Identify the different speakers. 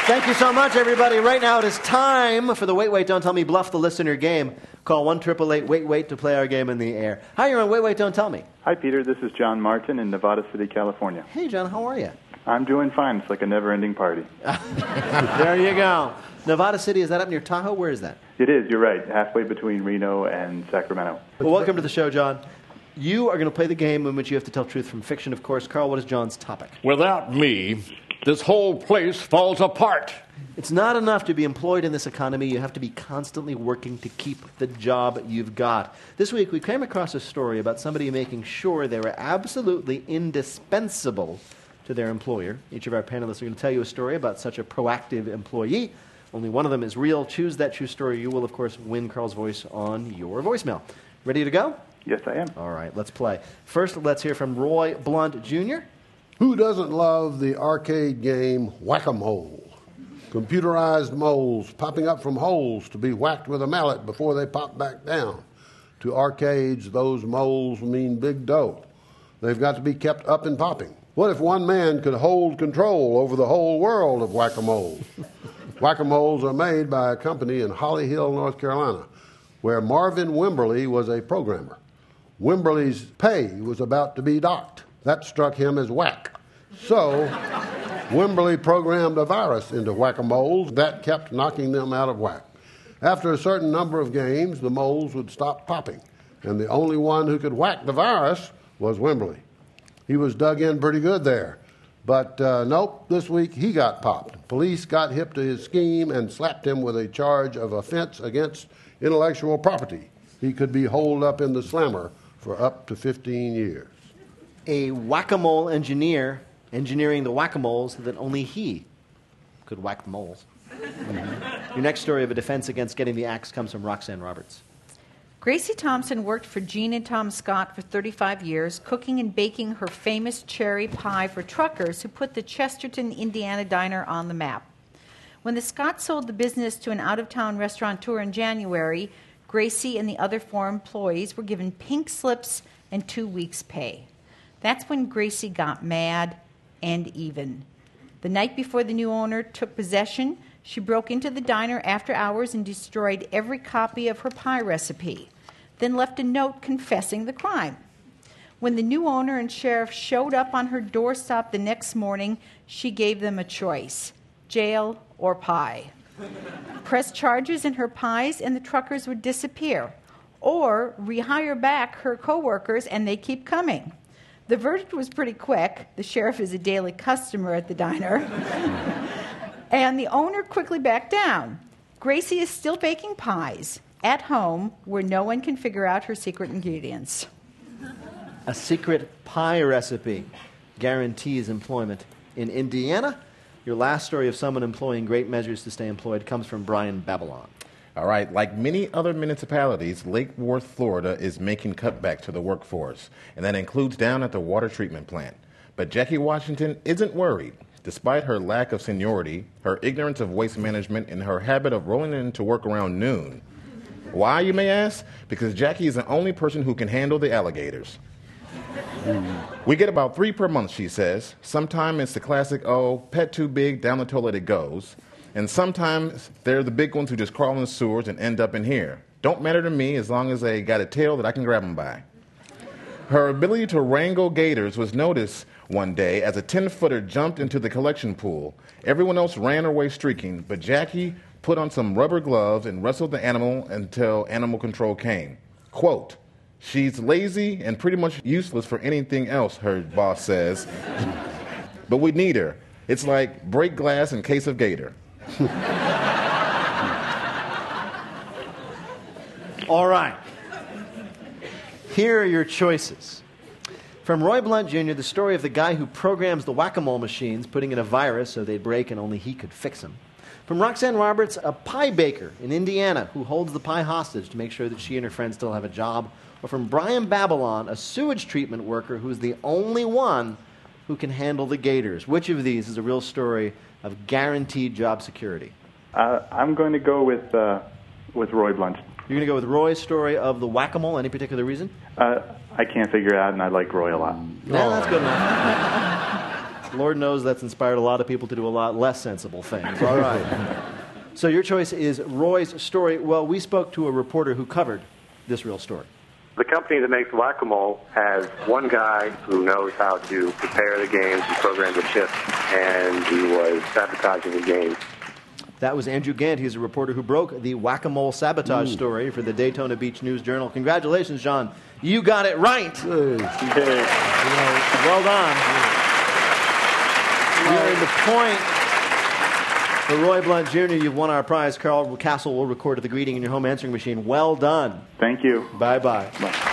Speaker 1: Thank you so much, everybody. Right now it is time for the Wait, Wait, Don't Tell Me Bluff the Listener game. Call 1-888-WAIT-WAIT to play our game in the air. Hi, you're on Wait, Wait, Don't Tell Me.
Speaker 2: Hi, Peter. This is John Martin in Nevada City, California.
Speaker 1: Hey, John, how are you?
Speaker 2: I'm doing fine. It's like a never-ending party.
Speaker 1: There you go. Nevada City, is that up near Tahoe? Where is that?
Speaker 2: It is. You're right. Halfway between Reno and Sacramento.
Speaker 1: Well, welcome to the show, John. You are going to play the game in which you have to tell truth from fiction, of course. Carl, what is John's topic?
Speaker 3: Without me, this whole place falls apart.
Speaker 1: It's not enough to be employed in this economy. You have to be constantly working to keep the job you've got. This week, we came across a story about somebody making sure they were absolutely indispensable to their employer. Each of our panelists are going to tell you a story about such a proactive employee. Only one of them is real. Choose that true story. You will, of course, win Carl's voice on your voicemail. Ready to go?
Speaker 2: Yes, I am.
Speaker 1: All right, let's play. First, let's hear from Roy Blunt, Jr.
Speaker 4: Who doesn't love the arcade game Whack-A-Mole? Computerized moles popping up from holes to be whacked with a mallet before they pop back down. To arcades, those moles mean big dough. They've got to be kept up and popping. What if one man could hold control over the whole world of Whack-A-Moles? Whack-A-Moles are made by a company in Holly Hill, North Carolina, where Marvin Wimberly was a programmer. Wimberly's pay was about to be docked. That struck him as whack. So Wimberly programmed a virus into Whack-A-Moles that kept knocking them out of whack. After a certain number of games, the moles would stop popping, and the only one who could whack the virus was Wimberly. He was dug in pretty good there. But nope, this week he got popped. Police got hip to his scheme and slapped him with a charge of offense against intellectual property. He could be holed up in the slammer for up to 15 years.
Speaker 1: A whack-a-mole engineer engineering the whack-a-moles so that only he could whack the moles. Your next story of a defense against getting the axe comes from Roxanne Roberts.
Speaker 5: Gracie Thompson worked for Gene and Tom Scott for 35 years, cooking and baking her famous cherry pie for truckers who put the Chesterton, Indiana diner on the map. When the Scotts sold the business to an out-of-town restaurateur in January, Gracie and the other 4 employees were given pink slips and 2 weeks' pay. That's when Gracie got mad and even. The night before the new owner took possession, she broke into the diner after hours and destroyed every copy of her pie recipe, then left a note confessing the crime. When the new owner and sheriff showed up on her doorstep the next morning, she gave them a choice: jail or pie. Press charges in her pies and the truckers would disappear, or rehire back her coworkers and they keep coming. The verdict was pretty quick. The sheriff is a daily customer at the diner. And the owner quickly backed down. Gracie is still baking pies at home where no one can figure out her secret ingredients.
Speaker 1: A secret pie recipe guarantees employment in Indiana. Your last story of someone employing great measures to stay employed comes from Brian Babylon.
Speaker 6: All right, like many other municipalities, Lake Worth, Florida is making cutbacks to the workforce, and that includes down at the water treatment plant. But Jackie Washington isn't worried. Despite her lack of seniority, her ignorance of waste management, and her habit of rolling into work around noon. Why, you may ask? Because Jackie is the only person who can handle the alligators. We get about 3 per month, she says. Sometimes it's the classic, oh, pet too big, down the toilet it goes. And sometimes they're the big ones who just crawl in the sewers and end up in here. Don't matter to me as long as they got a tail that I can grab them by. Her ability to wrangle gators was noticed one day as a 10-footer jumped into the collection pool. Everyone else ran away streaking, but Jackie put on some rubber gloves and wrestled the animal until animal control came. Quote, "She's lazy and pretty much useless for anything else," her boss says. "But we need her. It's like break glass in case of gator."
Speaker 1: All right. Here are your choices. From Roy Blunt, Jr., the story of the guy who programs the whack-a-mole machines, putting in a virus so they'd break and only he could fix them. From Roxanne Roberts, a pie baker in Indiana who holds the pie hostage to make sure that she and her friends still have a job. Or from Brian Babylon, a sewage treatment worker who's the only one who can handle the gators. Which of these is a real story of guaranteed job security?
Speaker 2: I'm going to go with Roy Blunt.
Speaker 1: You're going to go with Roy's story of the whack-a-mole. Any particular reason?
Speaker 2: I can't figure it out, and I like Roy a lot.
Speaker 1: No, that's good enough. Lord knows that's inspired a lot of people to do a lot less sensible things. All right. So your choice is Roy's Story. Well, we spoke to a reporter who covered this real story.
Speaker 7: The company that makes Whack-A-Mole has one guy who knows how to prepare the games and program the chips, and he was sabotaging the game.
Speaker 1: That was Andrew Gant. He's a reporter who broke the Whack-A-Mole sabotage story for the Daytona Beach News-Journal. Congratulations, John. You got it right.
Speaker 2: Hey.
Speaker 1: Well done. Nearing the point for Roy Blunt Jr., you've won our prize. Carl Castle will record the greeting in your home answering machine. Well done.
Speaker 2: Thank you.
Speaker 1: Bye-bye.
Speaker 2: Bye.